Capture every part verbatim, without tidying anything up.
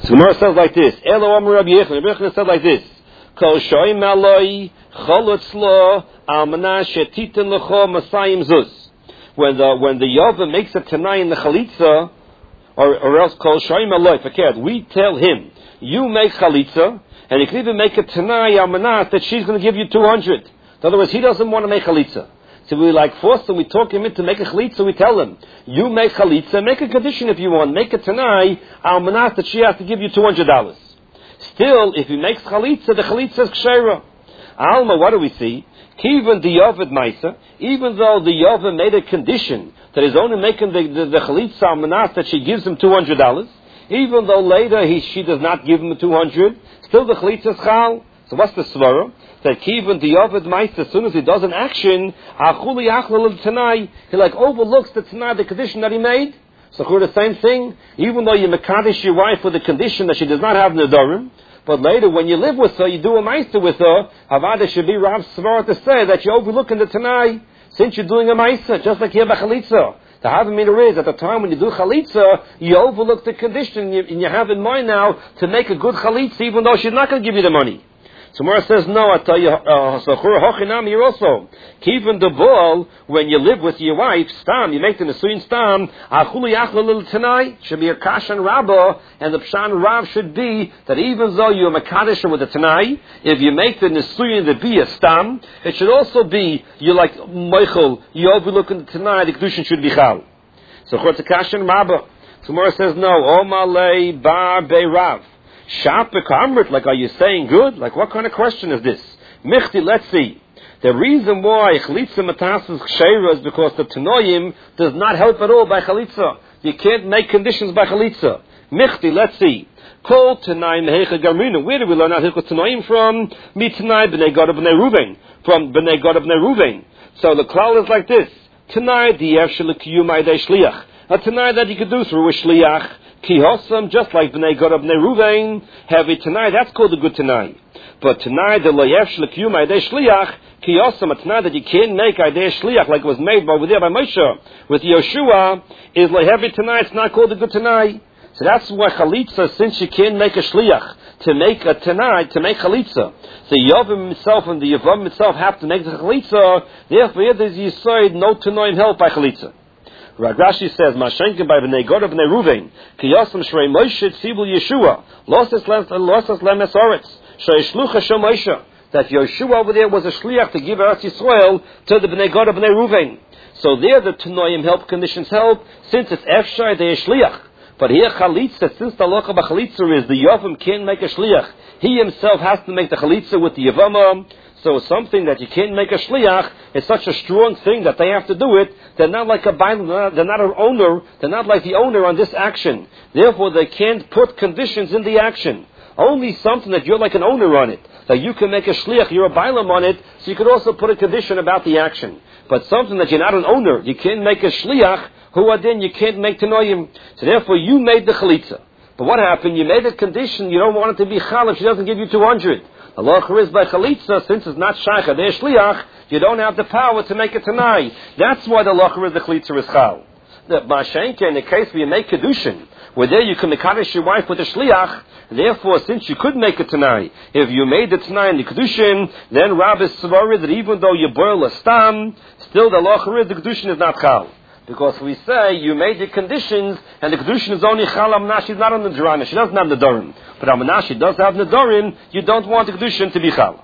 So Gemara says like this. Elo Amar Rabbi Yechon. Rabbi Yechon said like this. Kol shoyim aloi cholutz lo almanah shetiten lecho masayim zuz. When the when the Yova makes a tanai in the chalitza, or, or else kol shoyim aloi fakir, we tell him, you make chalitza, and you can even make a tanai almanah that she's going to give you two hundred. In other words, he doesn't want to make chalitza. So we like force him, we talk him into make a chalitza, we tell him, you make chalitza, make a condition if you want, make a tanai, almanah, that she has to give you two hundred dollars. Still, if he makes chalitza, the chalitza is kshera. Alma, what do we see? Even the Yovad Maisa, even though the Yovad made a condition that he's only making the, the, the chalitza almanah, that she gives him two hundred dollars, even though later he, she does not give him the two hundred, still the chalitza is chal. So what's the svara? That even the Yovad Maisa, as soon as he does an action, achuli achlal tanai, he like overlooks the tanai, the condition that he made. So the same thing, even though you mekadesh your wife with the condition that she does not have nedarim, but later when you live with her, you do a maisa with her, havada should be Rav Svar to say that you're overlooking the tanai, since you're doing a maisa, just like you have a chalitza. The Havamina is, at the time when you do chalitza, you overlook the condition, and you, and you have in mind now to make a good chalitza, even though she's not going to give you the money. So Mara says, no, I tell you, so hochinam here also. Even the ball, when you live with your wife, stam, you make the nesuyin stam, achuli achlal tanai, should be a kashan rabba, and the pshan rav should be that even though you're makadesh with the tanai, if you make the nesuyin to be a stam, it should also be, you're like Michael, you overlook the tanai, the kedushin should be chal. So it's a kashan rabba. So Mara says, no, omalei bar be rav. Shapik Amrit, like, are you saying good? Like, what kind of question is this? Michti, let's see. The reason why Chalitza Matasas Ksheira is because the Tanoim does not help at all by Chalitza. You can't make conditions by Chalitza. Michti, let's see. Kol Tanai Mehecha Garmina. Where do we learn our Hilchot Tanoim from? Mi Tanai B'nei Gad B'nei Ruvain. From B'nei Gad B'nei Ruvain. So the cloud is like this. Tanai Diyev Shalakiyum Aydei Shliach. A Tanai that you could do through a Shliach. Kihosam, just like B'nei Gad B'nei Ruvain, have a Tanai, that's called a good Tanai. But Tanai, the Loyev Shlekiyum Aydei Shliach, Kihosam, a Tanai that you can't make Aydei Shliach, like it was made over there by Moshe, with Yoshua, is Loyev Tanai, it's not called a good Tanai. So that's why Chalitza, since you can't make a Shliach, to make a Tanai, to make Chalitza, the Yovim himself and the Yavam himself have to make the Chalitza, therefore here there's Yisoid, no Tanoim help by Chalitza. Rashi says, Mashenkin by B'nei Gad B'nei Ruvain, Kiyosam Shrei Moshe Tzibul Yeshua, Losas Lemes Oretz, Shrei Shlucha Shem Moshe, that Yeshua over there was a shliach to give Eretz Yisrael to the B'nei Gad B'nei Ruvain. So there the Tanoim help conditions help, since it's Efshai, they are shliach. But here Chalitza, since the Locha B'Chalitza is, the Yavam can't make a shliach. He himself has to make the Chalitza with the Yavama. So something that you can't make a shliach is such a strong thing that they have to do it. They're not like a bailam, they're not an owner, they're not like the owner on this action. Therefore, they can't put conditions in the action. Only something that you're like an owner on it, that you can make a shliach, you're a bailam on it, so you could also put a condition about the action. But something that you're not an owner, you can't make a shliach, who adin, you can't make tanoim. So therefore, you made the chalitza. But what happened? You made a condition, you don't want it to be chal if she doesn't give you two hundred. Allah is by chalitza, since it's not shaycha, they're shliach, you don't have the power to make it tanai. That's why the Allah is the chalitza is chal. The Mashenka, in the case where you make kedushin, where there you can mekadesh your wife with a shliach, therefore, since you could make it tanai, if you made the tanai in the kedushin, then Rab is svari that even though you boil a stam, still the Allah is the kedushin is not chal. Because we say you made the conditions, and the kedushin is only chal amnah, she's not on the drana, she doesn't have nedarim. But amnah, she does have nedarim, you don't want the kedushin to be chal.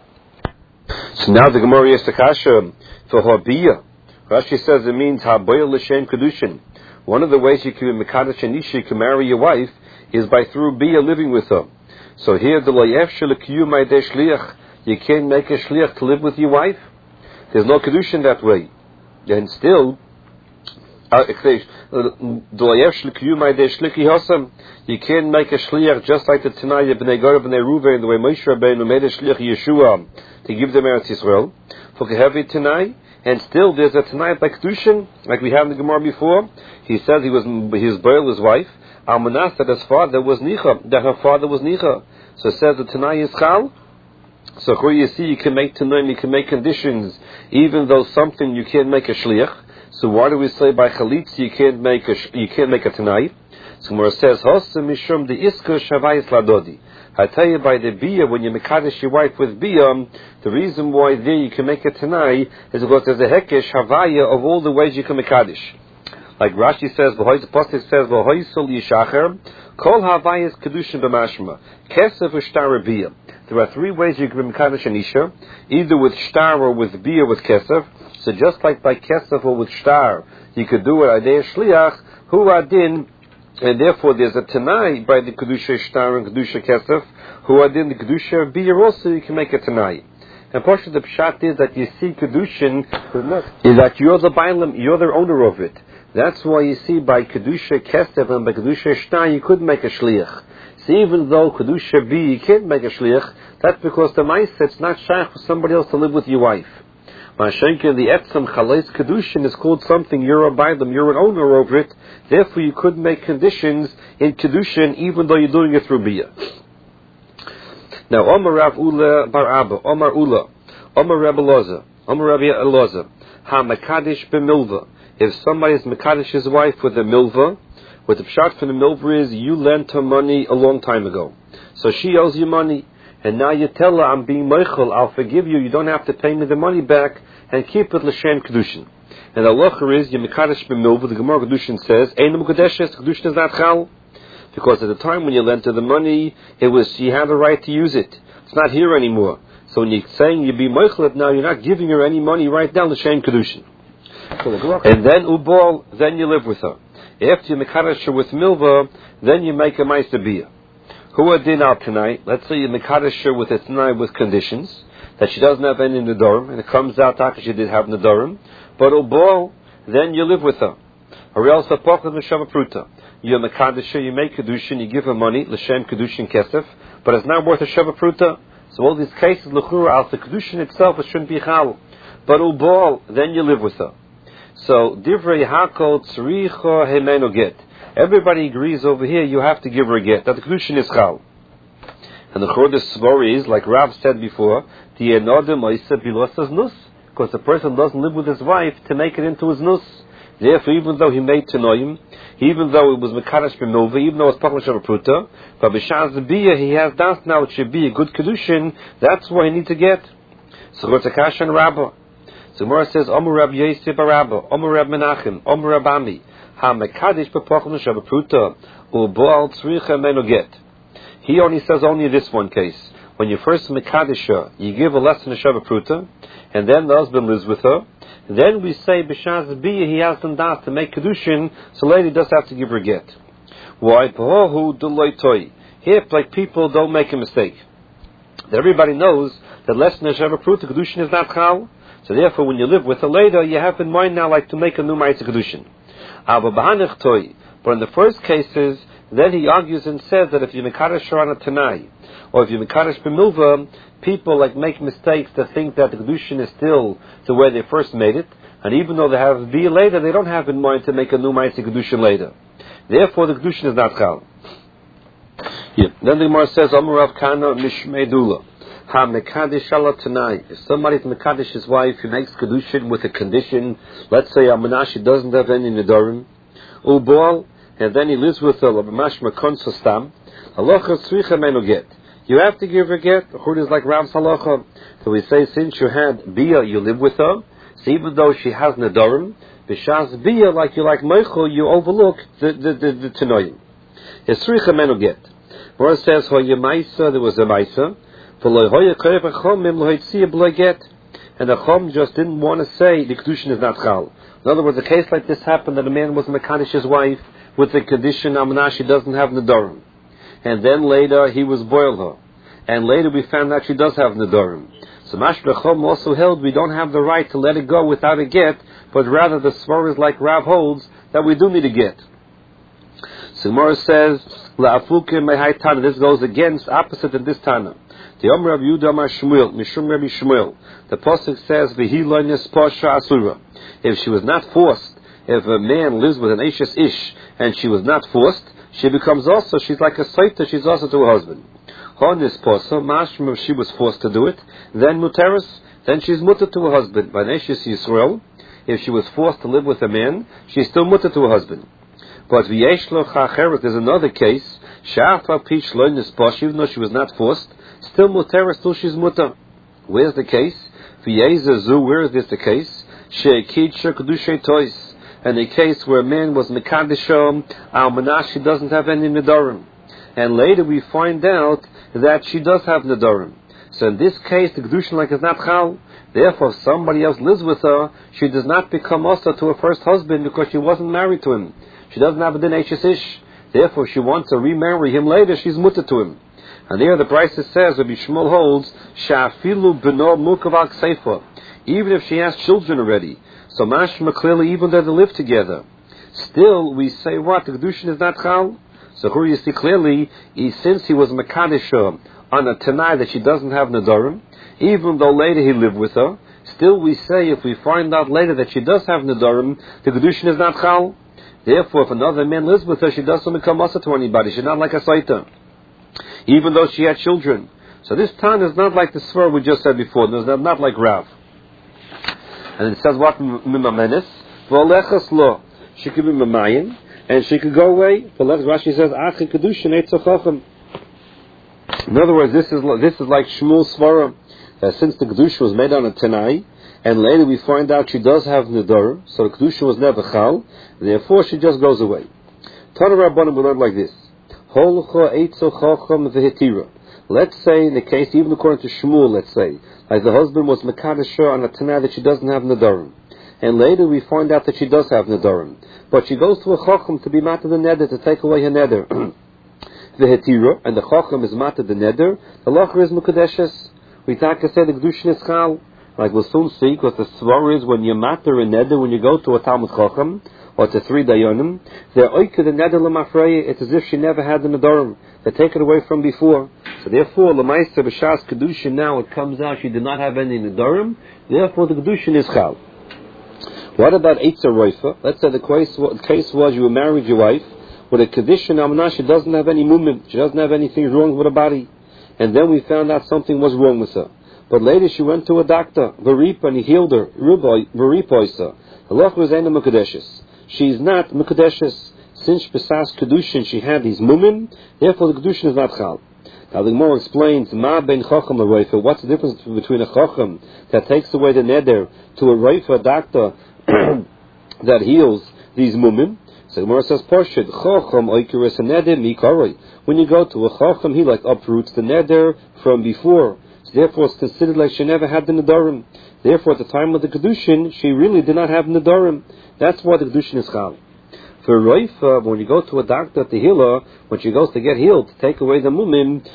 So now the Gemara is the kasha for habiyah. Rashi says it means habayah l'shem kedushin. One of the ways you can mekadesh and isha, you can marry your wife, is by through biyah living with her. So here the loyef shelekiyum aydei shliach, you can't make a shliach to live with your wife. There's no kedushin that way. And still, you can't make a shliach just like the Tanai B'nei Gad B'nei Ruvain, the way Moshe Rabbeinu made a shliach Yeshua to give them Eretz Yisrael for Kehevi Tanai, and still there's a Tanai by Kedushin, like we had in the Gemara before. He says he was his boil his wife, Almanas, that his father was Nicha, that her father was Nicha. So it says the Tanai is Chal. So here you see you can make Tanai, you can make conditions, even though something you can't make a shliach. So why do we say by chalitza you can't make a you can't make a tanai? So Gemara says, Hossa mishum de iska shavayis ladodi. I tell you by the bia, when you mekadesh your wife with bia, the reason why there you can make it tonight is because there's a hekesh havaya of all the ways you can mekadesh. Like Rashi says, the Pasuk says, V'hoisol yishacher, kol havayis kedushin b'mashma, kesef u'shtar bia. There are three ways you can mekadesh an isha, either with shtar or with bia with kesef. So just like by kesef or with shtar, you could do it adei shliach, hu adin. And therefore, there's a Tanai by the Kedusha Shtar and Kedusha Kesef, who are in the Kedusha Beer also, you can make a Tanai. And part of the Pshat is that you see Kedushin, is that you're the Bailam, you're the owner of it. That's why you see by Kedusha Kesef and by Kedusha Shtar, you could make a Shliach. So even though Kedusha B, you can't make a Shliach, that's because the Maisa, it's not shaykh for somebody else to live with your wife. Mashenka, the Etzem Chalais Kedushin is called something, you're a Bailam, you're an owner over it, therefore you could make conditions in Kedushin even though you're doing it through Bia. Now, Omar Rav Ula Bar Abba, Omar Ula, Omar Rabbi Loza, Omar Rabbi Loza, Ha Mekadesh B'milva. If somebody is Mekadesh his wife with a milva, what the pshat from the milva is, you lent her money a long time ago. So she owes you money. And now you tell her, I'm being meichel, I'll forgive you, you don't have to pay me the money back, and keep it l'shem kedushin. And the halacha is, you mekadesh b'milva, the Gemara Kedushin says, ein mekadeshes, kedushin is not chal. Because at the time when you lent her the money, it was, she had a right to use it. It's not here anymore. So when you're saying you be meichel now, you're not giving her any money right now, l'shem kedushin. And then ubal, then you live with her. After you mekadesh her with milva, then you make a ma'aser bia. Who are din out tonight? Let's say you mekadesh her with a tonight with conditions that she doesn't have any nedarim, and it comes out after she did have nedarim. But ubal, then you live with her. Or else a pochad l'shem pruta. You mekadesh her, you make kedushin, you give her money l'shem kedushin kesef, but it's not worth a sheva pruta. So all these cases l'chura al the kedushin itself it shouldn't be chal. But ubal, then you live with her. So divrei hakol tzricha hemenu get. Everybody agrees over here, you have to give her a get. That the Kedushin is chal. And the Chodesh Svori is, like Rav said before, the Enodim Oisa Bilosas Nus. Because the person doesn't live with his wife to make it into his Nus. Therefore, even though he made Tenoim, even though it was Mekadesh B'milva, even though it's Pachla Shavapruta, but B'shaz B'iyah, he has das now, it should be a good Kedushin, that's why he needs to get. So go to Kash and Rabbah. So Gemara says, Omer Rab Yosef Rabbah, Omer Rab Menachem, Omer Rab Ami. Ha mekadesh b'pochnu shabapruta u'boal tzricha menu get. He only says only this one case. When you first mekadesh her, you give a lesson to shabapruta, and then the husband lives with her. Then we say b'shaz b'iyah he has done that to make kedushin, so lady does have to give her get. Why? P'hohu deloitoi. Here, like people don't make a mistake. That everybody knows that lesson to shabapruta kedushin is not chal. So therefore, when you live with her later, you have in mind now like to make a new ma'aser kedushin. But in the first cases, then he argues and says that if you mekadesh her on a tanai, or if you mekadesh b'milva, people like make mistakes to think that the kedushin is still the way they first made it, and even though they have bia later, they don't have in mind to make a new ma'aser kedushin later. Therefore, the kedushin is not chal. Yeah. Then the Gemara says, Amar Rav Kana Mishmei Dula. Ha mekadesh ala tanai. If somebody's mekadesh his wife, he makes kedushin with a condition. Let's say Amanashi doesn't have any nedarim, ubal, and then he lives with her. Mashma konsa stam. Halacha tzricha menu get. You have to give her get. Chud is like Rav's halacha. So we say since you had bia, you live with her. So even though she has nedarim, b'shas bia, like you like meichel, you overlook the the the, the tenoim. It's tzricha menu get. Where it says ho yemaisa, there was a maisa. And the Chum just didn't want to say the Kedushin is not chal. In other words, a case like this happened that a man was mekadesh his wife with the condition Amanashi doesn't have nedarim. And then later he was boiled her. And later we found out she does have nedarim. So Mashra Chum also held we don't have the right to let it go without a get, but rather the Svar is like Rav holds that we do need a get. So Gemara says, this goes against, opposite of this Tana. The Omer Rav Yehuda Amar Shmuel, Mishum Rabbi Shmuel. The pasuk says, "V'hi lo nespasha asura." If she was not forced, if a man lives with an Eishes Ish and she was not forced, she becomes also. She's like a saita. She's also to her husband. Ho nespasa, mashma if she was forced to do it, then muteris, then she's mutter to her husband. By Eishes Yisrael, if she was forced to live with a man, she's still mutter to her husband. But v'yesh lo chacheret, there's another case. Sha'af pish lo nisposh, even though she was not forced, still muter, still she's muter. Where's the case? V'yezazu, where is this the case? She'ekid shekudushay tois. And a case where a man was mekadeshom, almanah, she doesn't have any nedarim. And later we find out that she does have nedarim. So in this case, the kedushin like is not chal. Therefore, if somebody else lives with her, she does not become asa to her first husband because she wasn't married to him. She doesn't have a din ish. Therefore, she wants to remarry him later, she's mutter to him. And there the Brisa says, Rabbi Shmuel holds, Sha'afilu b'no mukav kseifa. Even if she has children already. So mashma clearly, even though they live together, still we say what? The kedushin is not chal. So here you see clearly, he, since he was mekadesh on a tanai that she doesn't have nedarim, even though later he lived with her, still we say if we find out later that she does have nedarim, the kedushin is not chal. Therefore, if another man lives with her, she doesn't become asa to anybody. She's not like a saita, even though she had children. So this time is not like the svar we just said before. It's not, not like Rav. And it says what? Mimamenis. V'olechas lo. She could be mamayin, and she could go away. Rashi says, Achi kedushin eitzachochem. In other words, this is this is like Shmuel Svarah, that since the kedusha was made on a tenai, and later we find out she does have nedarim, so the kedusha was never chal. Therefore, she just goes away. Tana Rabbanim we learn like this: Holcha eitzachochem v'hetira. Let's say in the case, even according to Shmuel, let's say, like the husband was mekadesh on a tanai that she doesn't have nedarim, and later we find out that she does have nedarim, but she goes to a chacham to be matter the neder, to take away her neder. The hetira, and the chacham is matter the neder. The lacher is mekadeshes. We talk to say the kedushin is chal. Like we'll soon see, because the svar is when you matter a neder, when you go to a talmud chacham or to three dayanim, they're oike the neder lemafreya. It's as if she never had the nedarim. They take it away from before. So therefore, lemaisa b'shas kedushin, now it comes out she did not have any nedarim. Therefore, the kedushin is chal. What about eitzer roifa? Let's say the case, the case was you were married your wife with a kedushin amna, she doesn't have any movement, she doesn't have anything wrong with her body, and then we found out something was wrong with her. But later she went to a doctor, Varipa, and he healed her. Varipoisa. The loch was ena mekadeshes. She's not mekadeshes. Since besas kedushin she had these mumim, therefore the kedushin is not chal. Now the Gemara explains, Ma ben chacham a roifa. What's the difference between a chacham that takes away the neder to a roifa, a doctor that heals these mumim? So the Gemara says, Porshid, chacham oikeres a neder mikaroi. When you go to a chacham, he like uproots the neder from before. So therefore it's considered like she never had the nedarim. Therefore at the time of the kedushin, she really did not have nedarim. That's why the kedushin is chal. For roifa, when you go to a doctor to heal her, when she goes to get healed, to take away the mumim,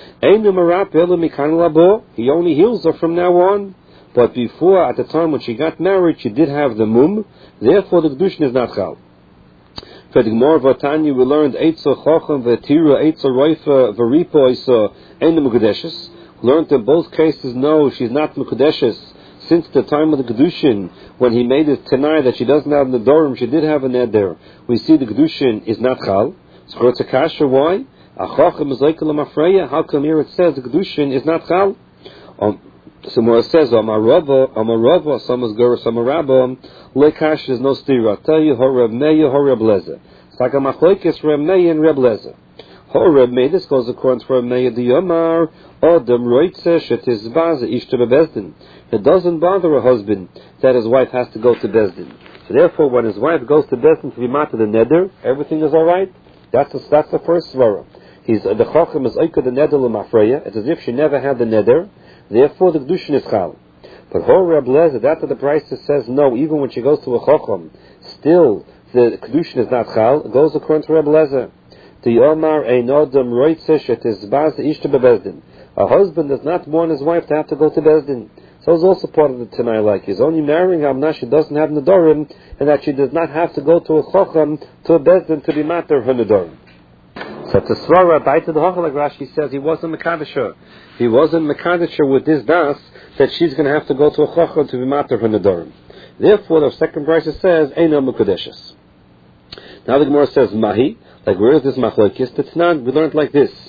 he only heals her from now on. But before, at the time when she got married, she did have the mum, therefore the kedushin is not chal. For the Gemara Vatanya, we learned eitzer chacham v'tira, eitzer roifa v'ripo isa ein mekudeshes. Learned in both cases, no, she's not mekudeshes. Since the time of the kedushin, when he made his tenai that she doesn't have nedarim, she did have a neder. We see the kedushin is not chal. So it's a kasha. Why? Achachim is like l'mafreya. How come here it says the kedushin is not chal? Um, so more it says amarava, amarava, some is gur, some arabah. Lekash is no stira. I tell you, horeb meya, horeb leza. It's like a machlokes reb meya and reb leza. Horeb meya. This goes according to reb meya the yomar. Adam roitze shetizbaz ishta bebezdin. It doesn't bother a husband that his wife has to go to Bezdin. So therefore, when his wife goes to Bezdin to be matter the neder, everything is all right. That's the, that's the first svara. He's the chacham is oika the neder l'mafreya. It's as if she never had the neder. Therefore, the kedushin is chal. But Horeb Lezer, that's what the Brisa says. No, even when she goes to a chacham, still the kedushin is not chal. It goes according to Reb Lezer. The Yomar ein adam roitze shetizbaz ishta bebezdin. A husband does not want his wife to have to go to Bezdin. So it's also part of the Tanai, like he's only marrying Amna, she doesn't have Nedarim, and that she does not have to go to a Chacham, to a Bezdin, to be matter her Nedarim. So to Svara, by to the Chacham, like Rashi says, he wasn't Mekadesher. He wasn't Mekadesher with this das, that she's going to have to go to a Chacham to be matter her Nedarim. Therefore, the second verse says, Eino Mekadeshes. Now the Gemara says, Mahi, like where is this Machlokes? It's not, we learned like this.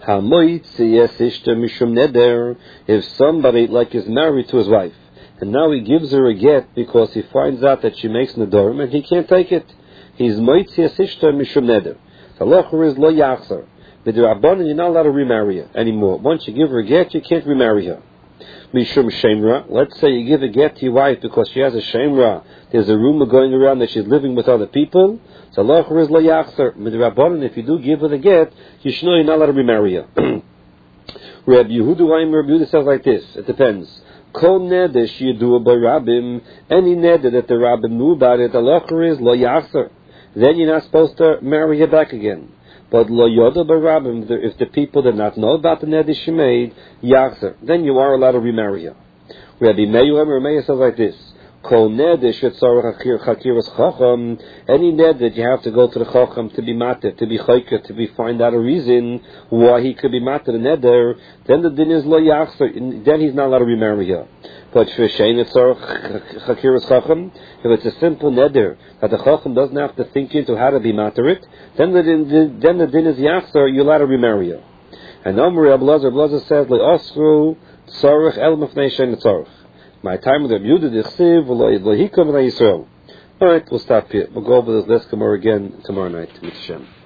If somebody like is married to his wife, and now he gives her a get because he finds out that she makes nedarim and he can't take it, he's moitzi asishta mishum neder. The halacha is lo yachzor. With the rabbanon, you're not allowed to remarry her anymore. Once you give her a get, you can't remarry her. Mishum shemra. Let's say you give a get to your wife because she has a shemra. There's a rumor going around that she's living with other people. So halacha is lo yachzor. With the rabbanon, if you do give her the get, you should know you're not allowed to remarry her. Reb Yehuda, Reb Yehuda says like this. It depends. Kol neder shidu by rabbim. Any neder that the rabbim knew about it, the halacha is lo yachzor. Then you're not supposed to marry her back again. But lo yoda barabim, if the people did not know about the neder she made, yachzer, then you are allowed to remarry her. Rabbi Meir, Rabbi Meir says like this: Kol neder shetzarach chakiras chacham. Any neder that you have to go to the chacham to be matir, to be chayker, to be find out a reason why he could be matir the neder. Then the din is lo yachzer. Then he's not allowed to remarry her. But for shein etzarach chakiras chacham, if it's a simple neder that the chacham doesn't have to think into how to be matir it, then the din, then the din is yachzer. You're allowed to remarry her. And Amr Abelazar, Abelazar says le asru tzarach el mafnei shein etzarach. My time with Rabbi Yehuda dichsiv v'lo hikam v'lo Yisrael. All right, we'll stop here. We'll go over this last Gemara again tomorrow night. With Hashem.